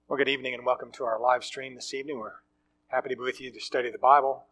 Well, good evening and welcome to our live stream this evening. We're happy to be with you to study the Bible.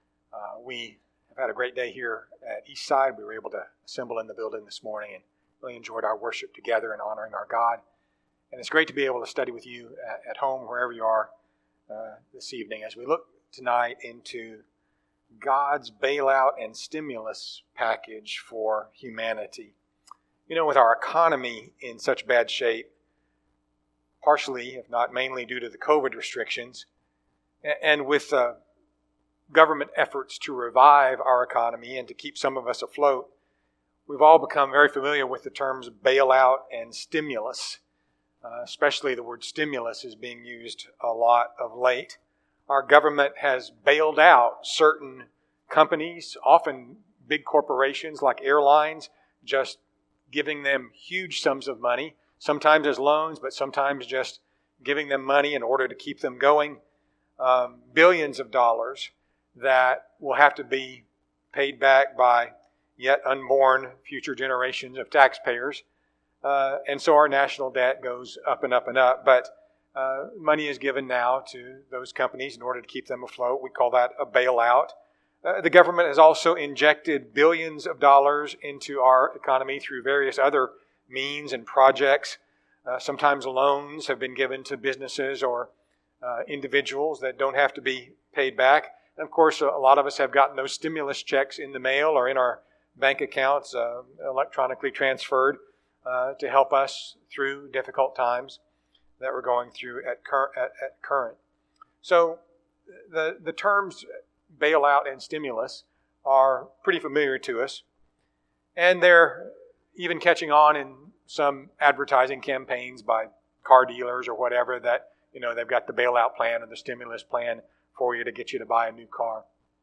We have had a great day here at Eastside. We were able to assemble in the building this morning and really enjoyed our worship together and honoring our God. And it's great to be able to study with you at home, wherever you are this evening, as we look tonight into God's bailout and stimulus package for humanity. You know, with our economy in such bad shape, partially, if not mainly, due to the COVID restrictions, and with government efforts to revive our economy and to keep some of us afloat, we've all become very familiar with the terms bailout and stimulus. Especially the word stimulus is being used a lot of late. Our government has bailed out certain companies, often big corporations like airlines, just giving them huge sums of money, sometimes as loans, but sometimes just giving them money in order to keep them going. Billions of dollars that will have to be paid back by yet unborn future generations of taxpayers. And so our national debt goes up and up and up. But money is given now to those companies in order to keep them afloat. We call that a bailout. The government has also injected billions of dollars into our economy through various other means and projects. Sometimes loans have been given to businesses or individuals that don't have to be paid back. And of course, a lot of us have gotten those stimulus checks in the mail or in our bank accounts electronically transferred to help us through difficult times that we're going through at current. So the terms bailout and stimulus are pretty familiar to us. And they're even catching on in some advertising campaigns by car dealers or whatever that, you know, they've got the bailout plan or the stimulus plan for you to get you to buy a new car.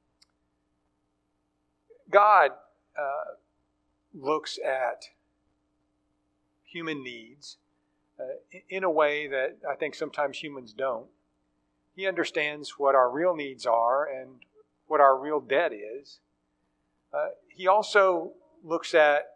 God looks at human needs in a way that I think sometimes humans don't. He understands what our real needs are and what our real debt is. He also looks at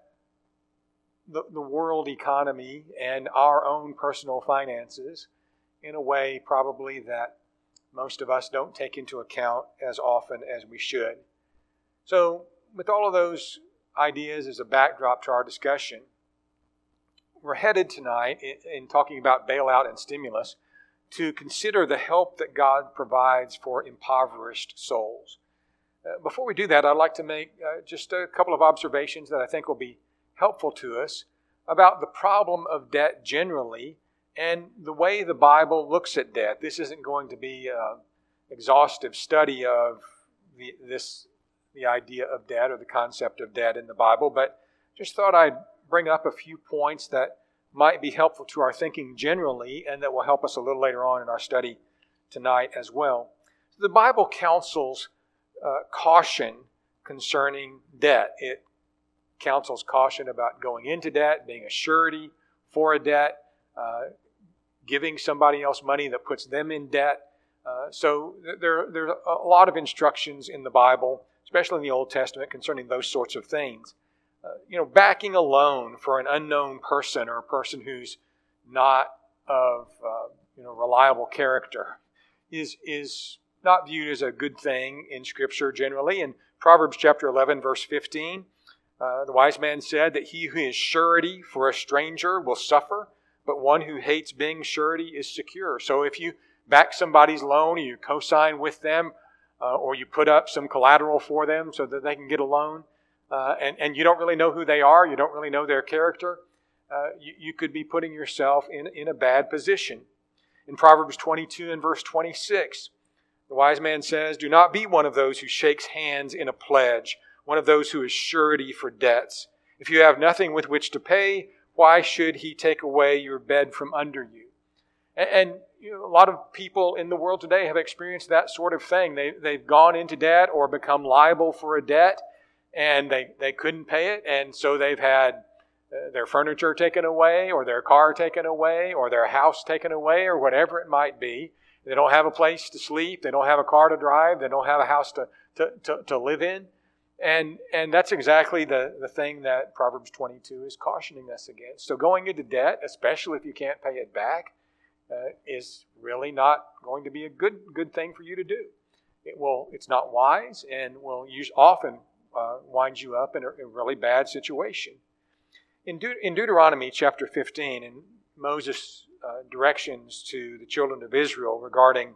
the world economy and our own personal finances in a way probably that most of us don't take into account as often as we should. So with all of those ideas as a backdrop to our discussion, we're headed tonight in talking about bailout and stimulus to consider the help that God provides for impoverished souls. Before we do that, I'd like to make just a couple of observations that I think will be helpful to us about the problem of debt generally and the way the Bible looks at debt. This isn't going to be an exhaustive study of the idea of debt or the concept of debt in the Bible, but just thought I'd bring up a few points that might be helpful to our thinking generally and that will help us a little later on in our study tonight as well. The Bible counsels caution concerning debt. It counsels caution about going into debt, being a surety for a debt, giving somebody else money that puts them in debt. So there's a lot of instructions in the Bible, especially in the Old Testament, concerning those sorts of things. Backing a loan for an unknown person or a person who's not of reliable character is not viewed as a good thing in Scripture generally. In Proverbs chapter 11, verse 15, the wise man said that he who is surety for a stranger will suffer, but one who hates being surety is secure. So if you back somebody's loan or you co-sign with them or you put up some collateral for them so that they can get a loan, and you don't really know who they are, you don't really know their character, you could be putting yourself in a bad position. In Proverbs 22 and verse 26, the wise man says, "Do not be one of those who shakes hands in a pledge, one of those who is surety for debts. If you have nothing with which to pay, why should he take away your bed from under you?" And a lot of people in the world today have experienced that sort of thing. They've gone into debt or become liable for a debt, and they couldn't pay it, and so they've had their furniture taken away, or their car taken away, or their house taken away, or whatever it might be. They don't have a place to sleep. They don't have a car to drive. They don't have a house to live in. And that's exactly the thing that Proverbs 22 is cautioning us against. So going into debt, especially if you can't pay it back, is really not going to be a good thing for you to do. It's not wise and will often wind you up in a really bad situation. In Deuteronomy chapter 15, in Moses' directions to the children of Israel regarding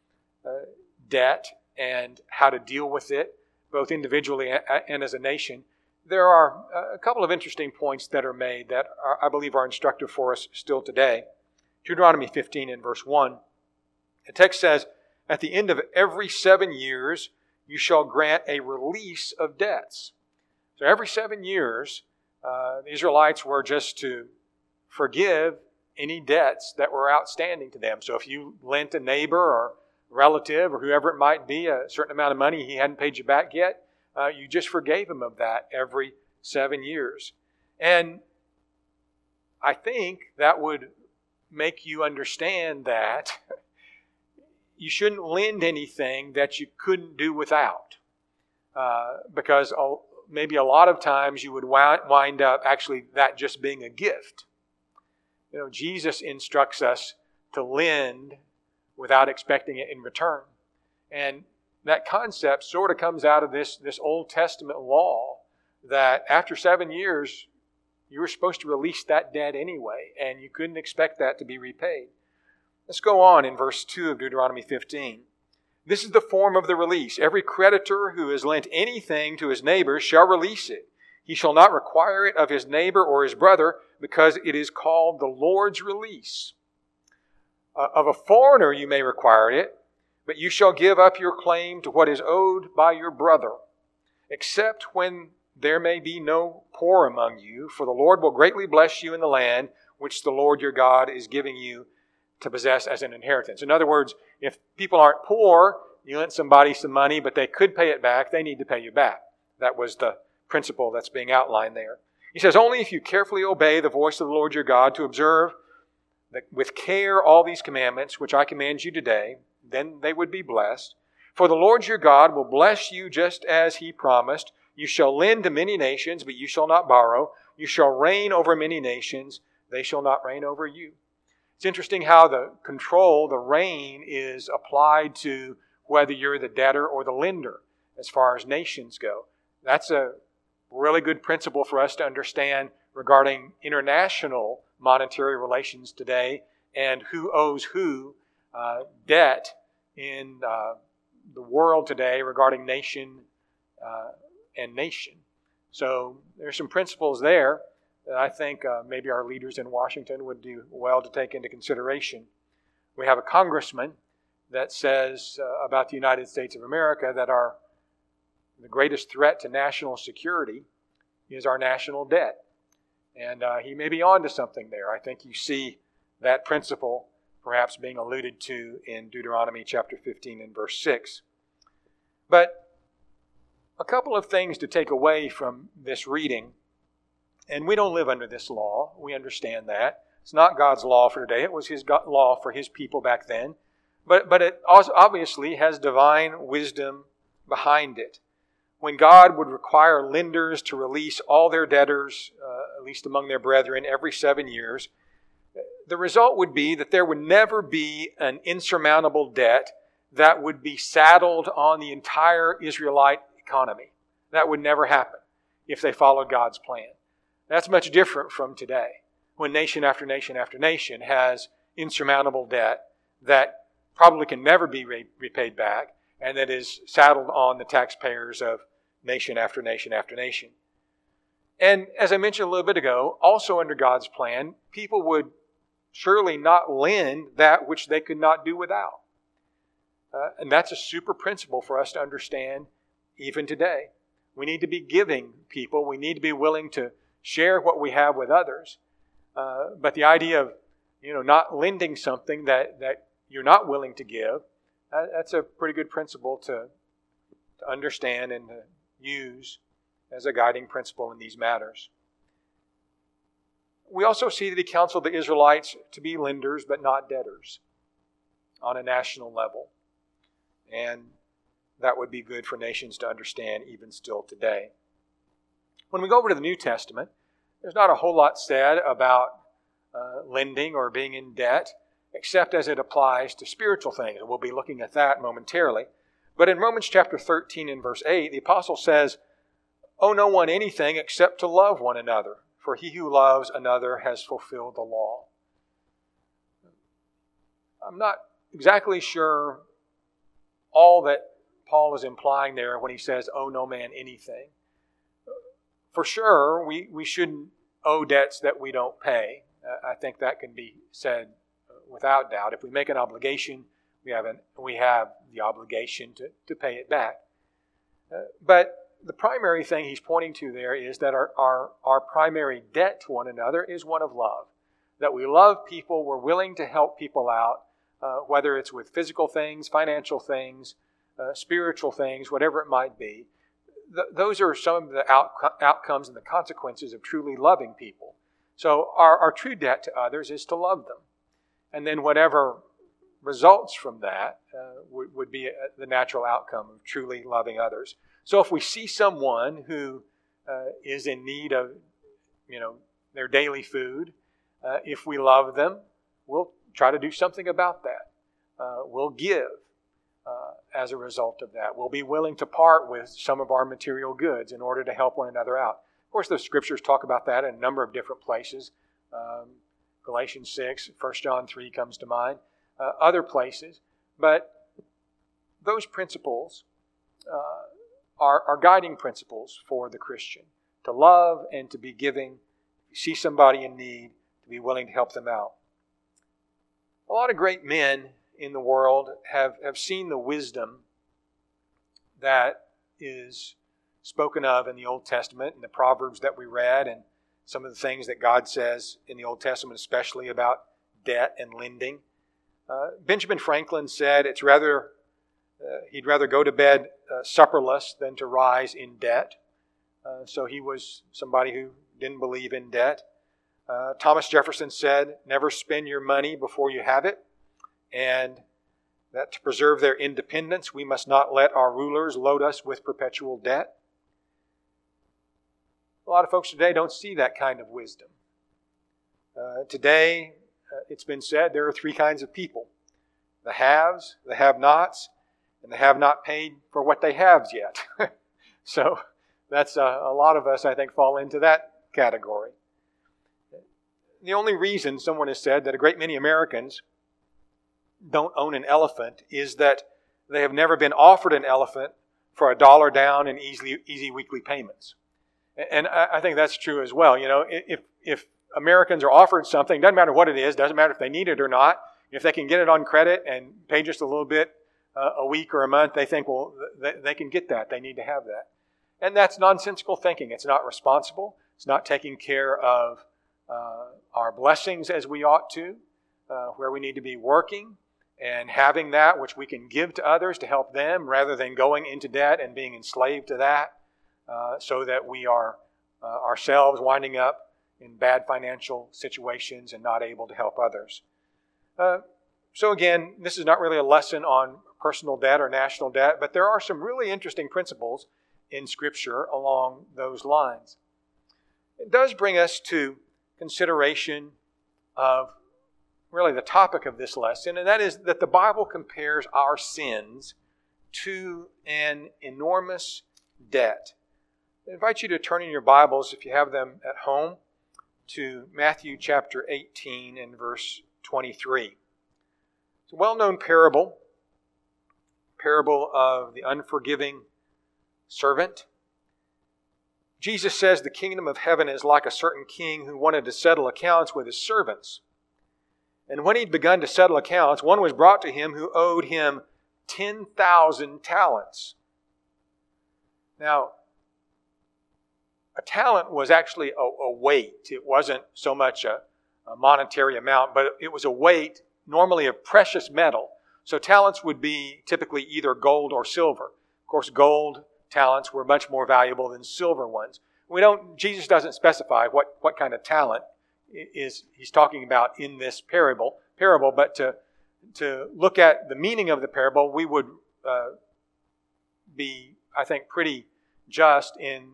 debt and how to deal with it, both individually and as a nation, there are a couple of interesting points that are made that I believe are instructive for us still today. Deuteronomy 15 in verse 1, the text says, "At the end of every 7 years, you shall grant a release of debts." So every 7 years, the Israelites were just to forgive any debts that were outstanding to them. So if you lent a neighbor or relative or whoever it might be a certain amount of money he hadn't paid you back yet, you just forgave him of that every 7 years. And I think that would make you understand that you shouldn't lend anything that you couldn't do without. Because maybe a lot of times you would wind up actually that just being a gift. Jesus instructs us to lend without expecting it in return. And that concept sort of comes out of this Old Testament law that after 7 years, you were supposed to release that debt anyway, and you couldn't expect that to be repaid. Let's go on in verse 2 of Deuteronomy 15. "This is the form of the release. Every creditor who has lent anything to his neighbor shall release it. He shall not require it of his neighbor or his brother, because it is called the Lord's release. Of a foreigner you may require it, but you shall give up your claim to what is owed by your brother, except when there may be no poor among you, for the Lord will greatly bless you in the land which the Lord your God is giving you to possess as an inheritance." In other words, if people aren't poor, you lent somebody some money, but they could pay it back, they need to pay you back. That was the principle that's being outlined there. He says, "Only if you carefully obey the voice of the Lord your God to observe with care all these commandments which I command you today, then they would be blessed. For the Lord your God will bless you just as He promised. You shall lend to many nations, but you shall not borrow. You shall reign over many nations. They shall not reign over you." It's interesting how the reign is applied to whether you're the debtor or the lender as far as nations go. That's a really good principle for us to understand regarding international monetary relations today and who owes who debt in the world today regarding nation and nation. So there's some principles there that I think maybe our leaders in Washington would do well to take into consideration. We have a congressman that says about the United States of America that the greatest threat to national security is our national debt. And he may be on to something there. I think you see that principle perhaps being alluded to in Deuteronomy chapter 15 and verse 6. But a couple of things to take away from this reading. And we don't live under this law. We understand that. It's not God's law for today. It was His law for His people back then. But it obviously has divine wisdom behind it. When God would require lenders to release all their debtors, at least among their brethren, every 7 years, the result would be that there would never be an insurmountable debt that would be saddled on the entire Israelite economy. That would never happen if they followed God's plan. That's much different from today, when nation after nation after nation has insurmountable debt that probably can never be repaid back, and that is saddled on the taxpayers of nation after nation after nation. And as I mentioned a little bit ago, also under God's plan, people would surely not lend that which they could not do without. And that's a super principle for us to understand even today. We need to be giving people. We need to be willing to share what we have with others. But the idea of not lending something that you're not willing to give, that's a pretty good principle to understand and to use as a guiding principle in these matters. We also see that He counseled the Israelites to be lenders but not debtors on a national level. And that would be good for nations to understand even still today. When we go over to the New Testament, there's not a whole lot said about lending or being in debt. except as it applies to spiritual things. And we'll be looking at that momentarily. But in Romans chapter 13 and verse 8, the apostle says, "Owe no one anything except to love one another, for he who loves another has fulfilled the law." I'm not exactly sure all that Paul is implying there when he says, "Owe no man anything." For sure, we shouldn't owe debts that we don't pay. I think that can be said without doubt. If we make an obligation, we have the obligation to pay it back. But the primary thing he's pointing to there is that our primary debt to one another is one of love. That we love people, we're willing to help people out, whether it's with physical things, financial things, spiritual things, whatever it might be. Those are some of the outcomes and the consequences of truly loving people. So our true debt to others is to love them. And then whatever results from that would be the natural outcome of truly loving others. So if we see someone who is in need of, their daily food, if we love them, we'll try to do something about that. We'll give as a result of that. We'll be willing to part with some of our material goods in order to help one another out. Of course, the scriptures talk about that in a number of different places. Galatians 6, 1 John 3 comes to mind, other places. But those principles are guiding principles for the Christian. To love and to be giving. If you see somebody in need, to be willing to help them out. A lot of great men in the world have seen the wisdom that is spoken of in the Old Testament and the Proverbs that we read and some of the things that God says in the Old Testament, especially about debt and lending. Benjamin Franklin said he'd rather go to bed supperless than to rise in debt. So he was somebody who didn't believe in debt. Thomas Jefferson said, "Never spend your money before you have it," and that to preserve their independence, we must not let our rulers load us with perpetual debt. A lot of folks today don't see that kind of wisdom. Today, it's been said there are three kinds of people: the haves, the have-nots, and the have-not paid for what they have yet. So that's a lot of us, I think, fall into that category. The only reason someone has said that a great many Americans don't own an elephant is that they have never been offered an elephant for $1 down and easy weekly payments. And I think that's true as well. If Americans are offered something, doesn't matter what it is, doesn't matter if they need it or not, if they can get it on credit and pay just a little bit a week or a month, they think, well, they can get that. They need to have that. And that's nonsensical thinking. It's not responsible. It's not taking care of our blessings as we ought to, where we need to be working and having that which we can give to others to help them rather than going into debt and being enslaved to that so that we are ourselves winding up in bad financial situations and not able to help others. So again, this is not really a lesson on personal debt or national debt, but there are some really interesting principles in Scripture along those lines. It does bring us to consideration of really the topic of this lesson, and that is that the Bible compares our sins to an enormous debt. I invite you to turn in your Bibles, if you have them at home, to Matthew chapter 18 and verse 23. It's a well-known parable of the unforgiving servant. Jesus says the kingdom of heaven is like a certain king who wanted to settle accounts with his servants. And when he'd begun to settle accounts, one was brought to him who owed him 10,000 talents. Now, a talent was actually a weight. It wasn't so much a monetary amount, but it was a weight normally of precious metal. So talents would be typically either gold or silver. Of course, gold talents were much more valuable than silver ones. Jesus doesn't specify what kind of talent he's talking about in this parable, but to look at the meaning of the parable, we would be, I think, pretty just in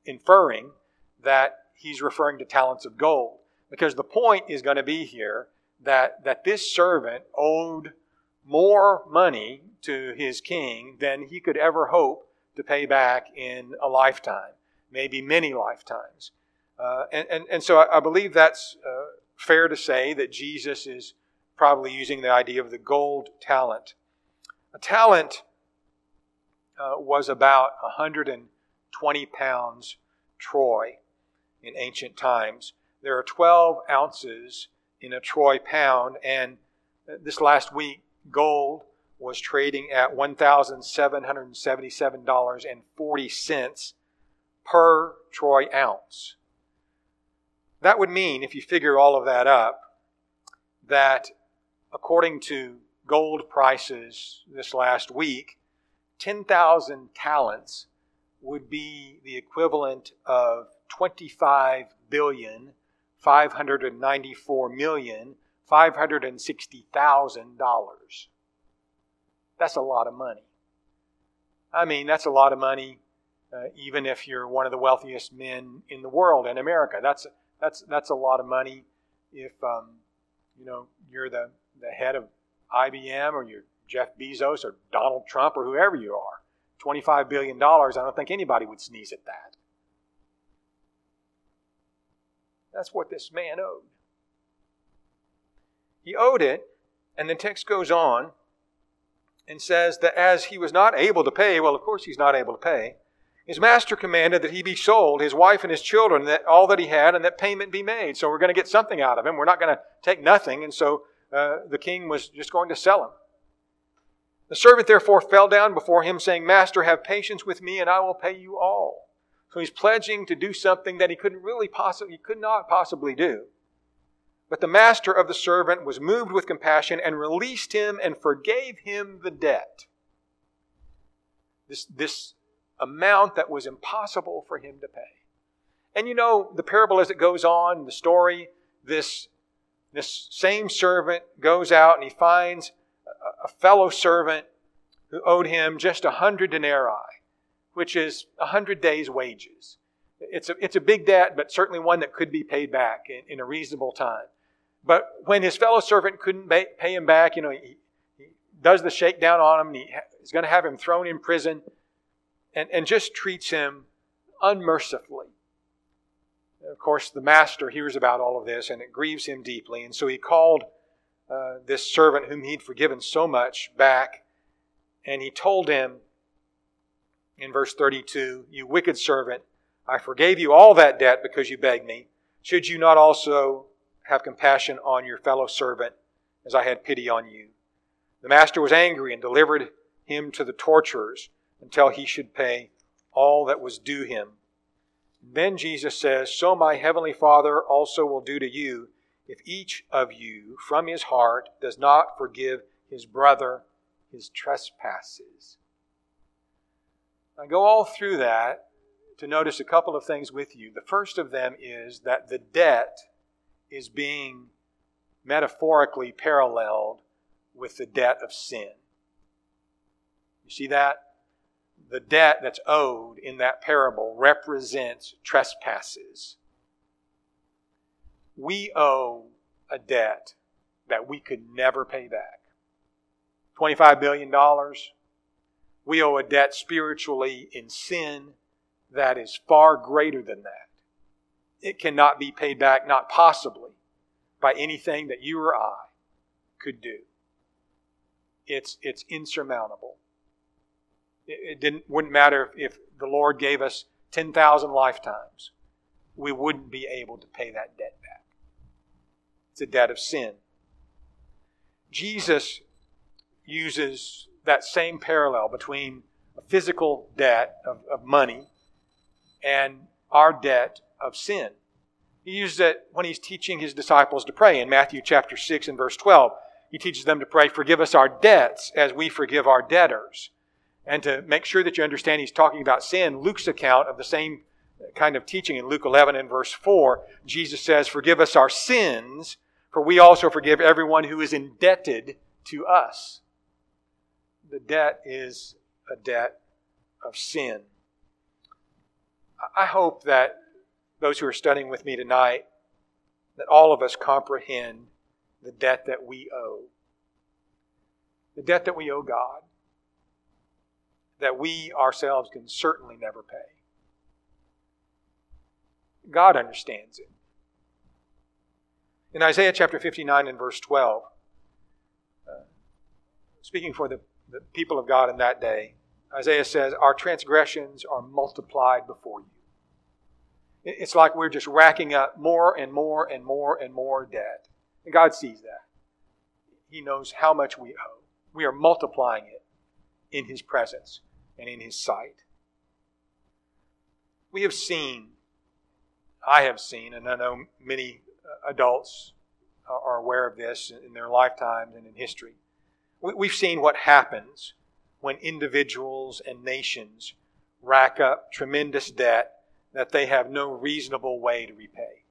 inferring that he's referring to talents of gold. Because the point is going to be here that this servant owed more money to his king than he could ever hope to pay back in a lifetime, maybe many lifetimes. And so I believe that's fair to say that Jesus is probably using the idea of the gold talent. A talent was about 120 pounds troy in ancient times. There are 12 ounces in a troy pound, and this last week, gold was trading at $1,777.40 per troy ounce. That would mean, if you figure all of that up, that according to gold prices this last week, 10,000 talents would be the equivalent of $25,594,560,000. That's a lot of money. I mean, that's a lot of money, even if you're one of the wealthiest men in the world in America. That's a lot of money if you're the head of IBM, or you're Jeff Bezos or Donald Trump or whoever you are. $25 billion, I don't think anybody would sneeze at that. That's what this man owed. He owed it, and the text goes on and says that as he was not able to pay, well, of course he's not able to pay, his master commanded that he be sold, his wife and his children, that all that he had, and that payment be made. So we're going to get something out of him. We're not going to take nothing. And so the king was just going to sell him. The servant therefore fell down before him, saying, Master, have patience with me, and I will pay you all. So he's pledging to do something that he could not possibly do. But the master of the servant was moved with compassion and released him and forgave him the debt. This amount that was impossible for him to pay. And you know, the parable as it goes on, the story, this same servant goes out and he finds a fellow servant who owed him just 100 denarii, which is 100 days' wages. It's a big debt, but certainly one that could be paid back in a reasonable time. But when his fellow servant couldn't pay him back, he does the shakedown on him, and he's going to have him thrown in prison, and just treats him unmercifully. Of course, the master hears about all of this, and it grieves him deeply. And so he called this servant whom he'd forgiven so much back, and he told him in verse 32, You wicked servant, I forgave you all that debt because you begged me. Should you not also have compassion on your fellow servant as I had pity on you? The master was angry and delivered him to the torturers until he should pay all that was due him. Then Jesus says, So my heavenly Father also will do to you if each of you from his heart does not forgive his brother his trespasses. I go all through that to notice a couple of things with you. The first of them is that the debt is being metaphorically paralleled with the debt of sin. You see that? The debt that's owed in that parable represents trespasses. We owe a debt that we could never pay back. $25 billion. We owe a debt spiritually in sin that is far greater than that. It cannot be paid back, not possibly, by anything that you or I could do. It's insurmountable. It wouldn't matter if the Lord gave us 10,000 lifetimes. We wouldn't be able to pay that debt back. It's a debt of sin. Jesus uses that same parallel between a physical debt of money and our debt of sin. He uses it when he's teaching his disciples to pray. In Matthew chapter 6 and verse 12, he teaches them to pray, Forgive us our debts as we forgive our debtors. And to make sure that you understand he's talking about sin, Luke's account of the same kind of teaching in Luke 11 and verse 4, Jesus says, Forgive us our sins, for we also forgive everyone who is indebted to us. The debt is a debt of sin. I hope that those who are studying with me tonight, that all of us comprehend the debt that we owe. The debt that we owe God, that we ourselves can certainly never pay. God understands it. In Isaiah chapter 59 and verse 12, speaking for the people of God in that day, Isaiah says, "Our transgressions are multiplied before you." It's like we're just racking up more and more and more and more debt. And God sees that. He knows how much we owe. We are multiplying it in His presence and in His sight. We have seen, I have seen, and I know many adults are aware of this in their lifetimes and in history. We've seen what happens when individuals and nations rack up tremendous debt that they have no reasonable way to repay.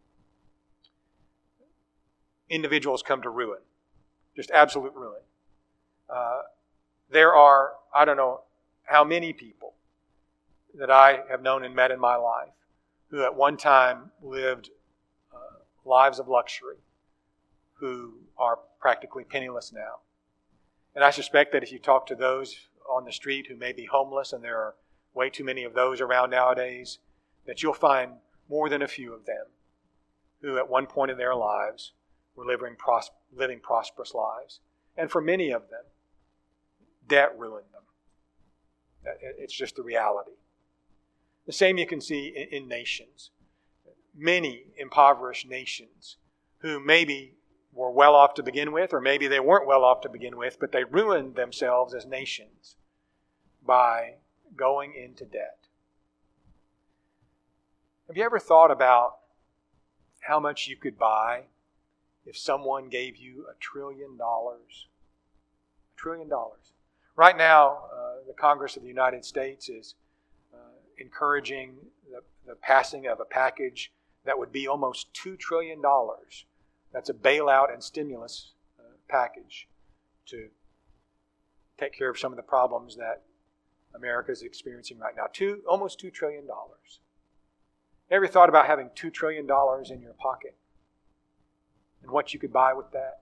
Individuals come to ruin, just absolute ruin. There are, I don't know how many people that I have known and met in my life who at one time lived lives of luxury, who are practically penniless now. And I suspect that if you talk to those on the street who may be homeless, and there are way too many of those around nowadays, that you'll find more than a few of them who at one point in their lives were living prosperous lives. And for many of them, debt ruined them. It's just the reality. The same you can see in nations. Many impoverished nations who maybe were well off to begin with, or maybe they weren't well off to begin with, but they ruined themselves as nations by going into debt. Have you ever thought about how much you could buy if someone gave you $1 trillion? $1 trillion. Right now, the Congress of the United States is encouraging the passing of a package that would be almost $2 trillion. That's a bailout and stimulus package to take care of some of the problems that America is experiencing right now. Almost $2 trillion. Ever thought about having $2 trillion in your pocket and what you could buy with that?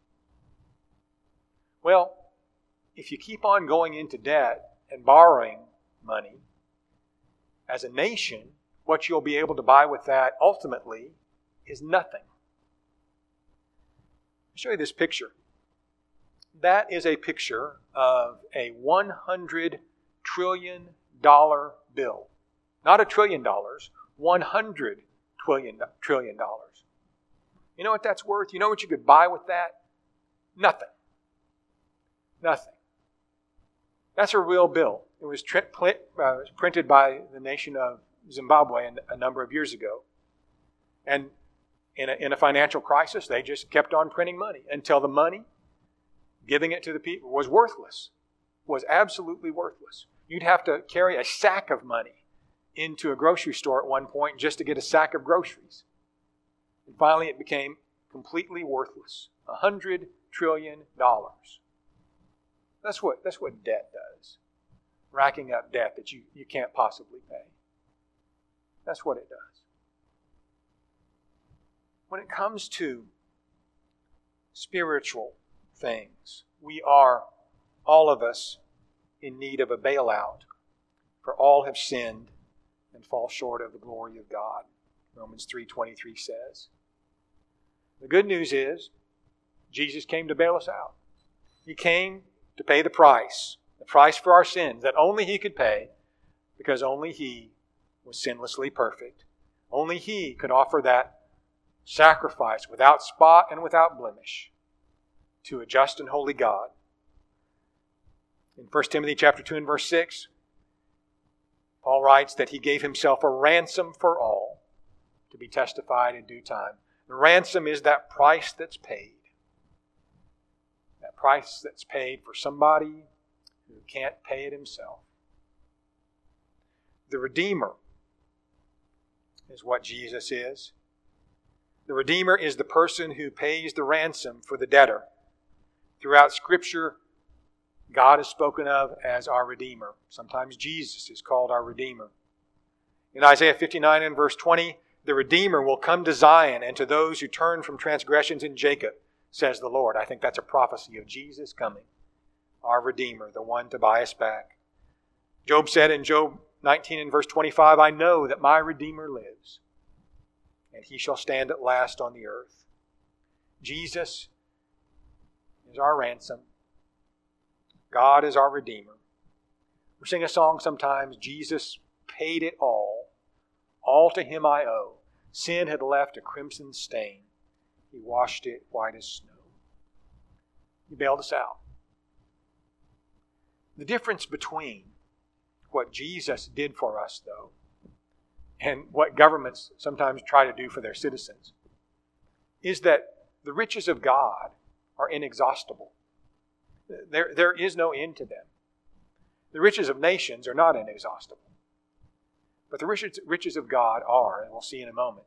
Well, if you keep on going into debt and borrowing money, as a nation, what you'll be able to buy with that ultimately is nothing. I'll show you this picture. That is a picture of a $100 trillion bill. Not $1 trillion, $100 trillion. You know what that's worth? You know what you could buy with that? Nothing. Nothing. That's a real bill. It was printed by the nation of Zimbabwe a number of years ago. And in a financial crisis, they just kept on printing money until the money, giving it to the people, was worthless, was absolutely worthless. You'd have to carry a sack of money into a grocery store at one point just to get a sack of groceries. And finally, it became completely worthless. $100 trillion. That's what debt does. Racking up debt that you can't possibly pay. That's what it does. When it comes to spiritual things, we are, all of us, in need of a bailout. For all have sinned and fall short of the glory of God. Romans 3:23 says. The good news is, Jesus came to bail us out. He came to pay the price for our sins that only He could pay, because only He was sinlessly perfect. Only He could offer that sacrifice without spot and without blemish to a just and holy God. In 1 Timothy chapter 2 and verse 6, Paul writes that He gave Himself a ransom for all to be testified in due time. The ransom is that price that's paid. That price that's paid for somebody who can't pay it himself. The Redeemer is what Jesus is. The Redeemer is the person who pays the ransom for the debtor. Throughout Scripture, God is spoken of as our Redeemer. Sometimes Jesus is called our Redeemer. In Isaiah 59 and verse 20, the Redeemer will come to Zion and to those who turn from transgressions in Jacob, says the Lord. I think that's a prophecy of Jesus coming, our Redeemer, the one to buy us back. Job said in Job 19 and verse 25, I know that my Redeemer lives, and he shall stand at last on the earth. Jesus is our ransom. God is our Redeemer. We sing a song sometimes, Jesus paid it all. All to him I owe. Sin had left a crimson stain. He washed it white as snow. He bailed us out. The difference between what Jesus did for us, though, and what governments sometimes try to do for their citizens, is that the riches of God are inexhaustible. There is no end to them. The riches of nations are not inexhaustible. But the riches of God are, and we'll see in a moment.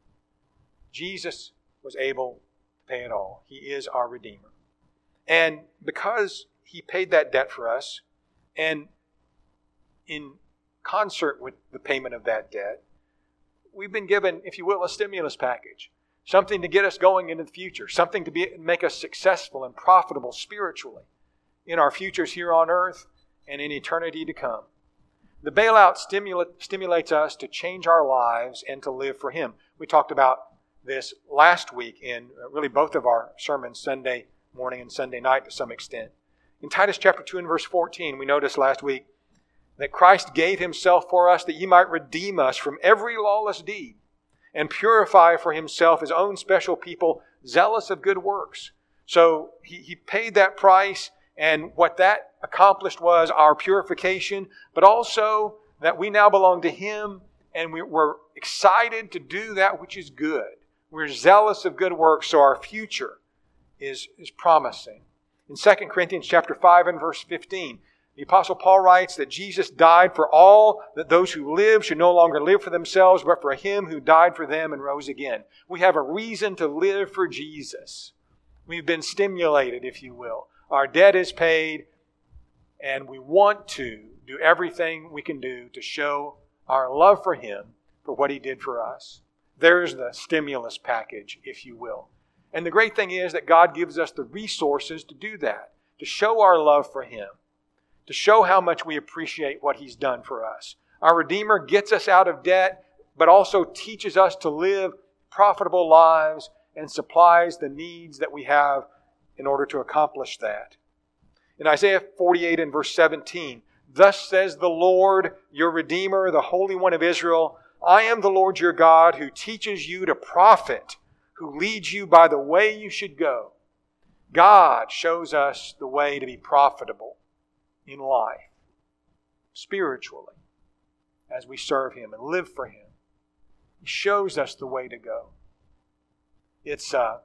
Jesus was able to pay it all. He is our Redeemer. And because he paid that debt for us, and in concert with the payment of that debt, we've been given, if you will, a stimulus package. Something to get us going into the future. Something to make us successful and profitable spiritually in our futures here on earth and in eternity to come. The bailout stimulates us to change our lives and to live for him. We talked about this last week in really both of our sermons, Sunday morning and Sunday night to some extent. In Titus chapter 2 and verse 14, we noticed last week that Christ gave himself for us that he might redeem us from every lawless deed and purify for himself his own special people, zealous of good works. So he paid that price, and what that accomplished was our purification, but also that we now belong to him, and we're excited to do that which is good. We're zealous of good works, so our future is promising. In 2 Corinthians chapter 5 and verse 15, the Apostle Paul writes that Jesus died for all, that those who live should no longer live for themselves, but for him who died for them and rose again. We have a reason to live for Jesus. We've been stimulated, if you will. Our debt is paid, and we want to do everything we can do to show our love for him for what he did for us. There's the stimulus package, if you will. And the great thing is that God gives us the resources to do that, to show our love for him, to show how much we appreciate what he's done for us. Our Redeemer gets us out of debt, but also teaches us to live profitable lives and supplies the needs that we have in order to accomplish that. In Isaiah 48 and verse 17, thus says the Lord, your Redeemer, the Holy One of Israel, I am the Lord your God who teaches you to profit, who leads you by the way you should go. God shows us the way to be profitable in life, spiritually, as we serve him and live for him. He shows us the way to go. It's a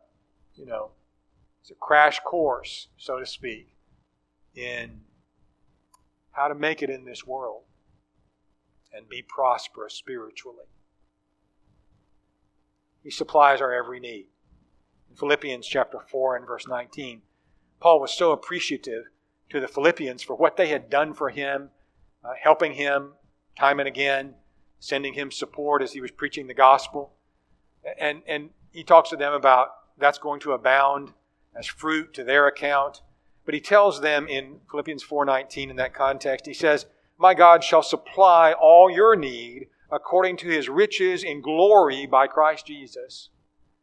crash course, so to speak, in how to make it in this world and be prosperous spiritually. He supplies our every need. In Philippians chapter 4 and verse 19, Paul was so appreciative to the Philippians for what they had done for him, helping him time and again, sending him support as he was preaching the gospel. And he talks to them about that's going to abound as fruit to their account. But he tells them in Philippians 4:19 in that context, he says, my God shall supply all your need according to his riches in glory by Christ Jesus.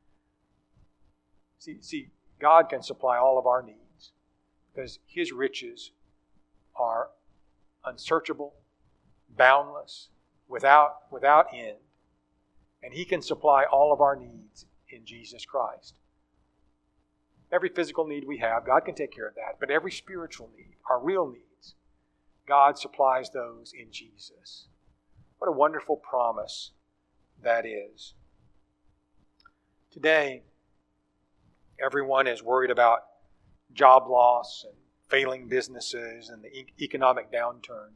See, God can supply all of our needs because his riches are unsearchable, boundless, without end. And he can supply all of our needs in Jesus Christ. Every physical need we have, God can take care of that. But every spiritual need, our real needs, God supplies those in Jesus. What a wonderful promise that is. Today, everyone is worried about job loss and failing businesses and the economic downturn.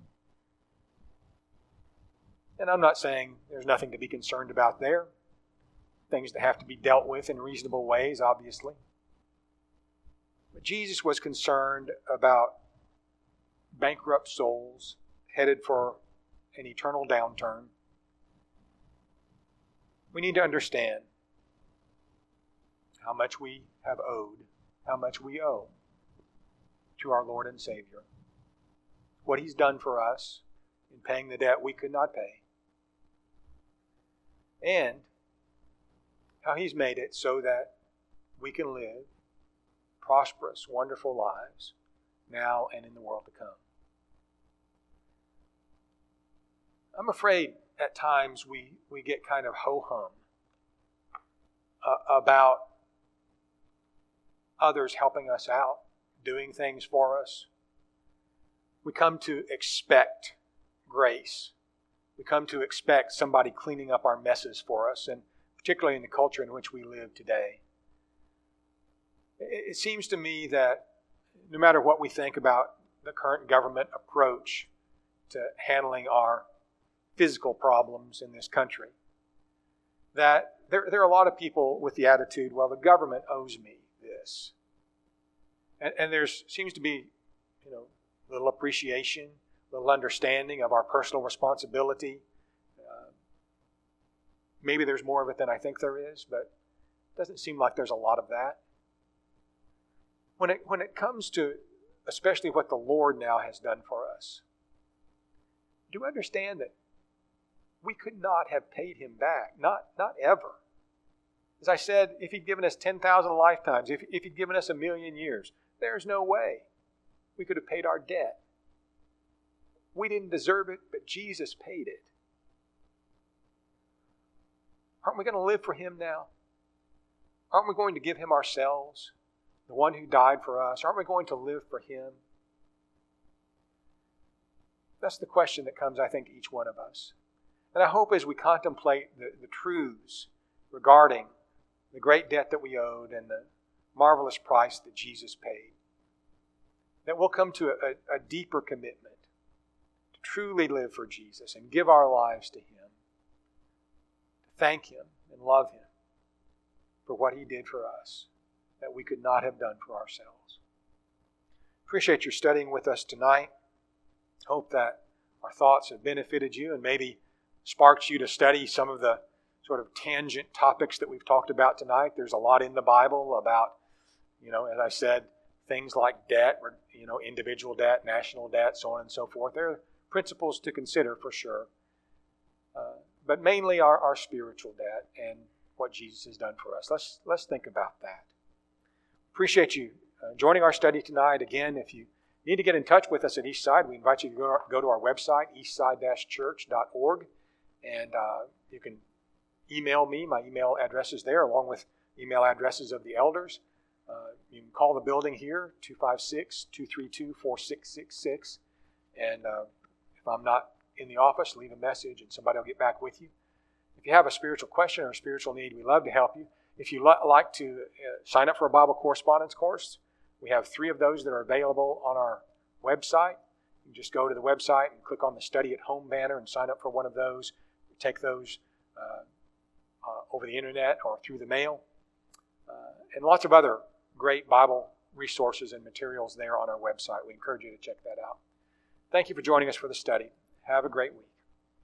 And I'm not saying there's nothing to be concerned about there. Things that have to be dealt with in reasonable ways, obviously. But Jesus was concerned about bankrupt souls headed for an eternal downturn. We need to understand how much we have owed how much we owe to our Lord and Savior. What He's done for us in paying the debt we could not pay. And how He's made it so that we can live prosperous, wonderful lives now and in the world to come. I'm afraid at times we get kind of ho-hum about others helping us out, doing things for us. We come to expect grace. We come to expect somebody cleaning up our messes for us, and particularly in the culture in which we live today. It seems to me that no matter what we think about the current government approach to handling our physical problems in this country, that there are a lot of people with the attitude, well, the government owes me this. And there seems to be, little appreciation, little understanding of our personal responsibility. Maybe there's more of it than I think there is, but it doesn't seem like there's a lot of that. When it comes to especially what the Lord now has done for us, do you understand that we could not have paid Him back? Not ever. As I said, if He'd given us 10,000 lifetimes, if He'd given us 1,000,000 years, there's no way we could have paid our debt. We didn't deserve it, but Jesus paid it. Aren't we going to live for Him now? Aren't we going to give Him ourselves, the one who died for us? Aren't we going to live for Him? That's the question that comes, I think, each one of us. And I hope as we contemplate the truths regarding the great debt that we owed and the marvelous price that Jesus paid, that we'll come to a deeper commitment to truly live for Jesus and give our lives to Him, to thank Him and love Him for what He did for us that we could not have done for ourselves. Appreciate your studying with us tonight. Hope that our thoughts have benefited you and maybe sparked you to study some of the sort of tangent topics that we've talked about tonight. There's a lot in the Bible about, as I said, things like debt, or, individual debt, national debt, so on and so forth. There are principles to consider for sure. But mainly our spiritual debt and what Jesus has done for us. Let's think about that. Appreciate you joining our study tonight. Again, if you need to get in touch with us at Eastside, we invite you to go to our website, eastside-church.org, and you can email me. My email address is there, along with email addresses of the elders. You can call the building here, 256-232-4666. And if I'm not in the office, leave a message and somebody will get back with you. If you have a spiritual question or a spiritual need, we'd love to help you. If you'd like to sign up for a Bible correspondence course, we have 3 of those that are available on our website. You can just go to the website and click on the Study at Home banner and sign up for one of those. We take those over the internet or through the mail. And lots of other great Bible resources and materials there on our website. We encourage you to check that out. Thank you for joining us for the study. Have a great week.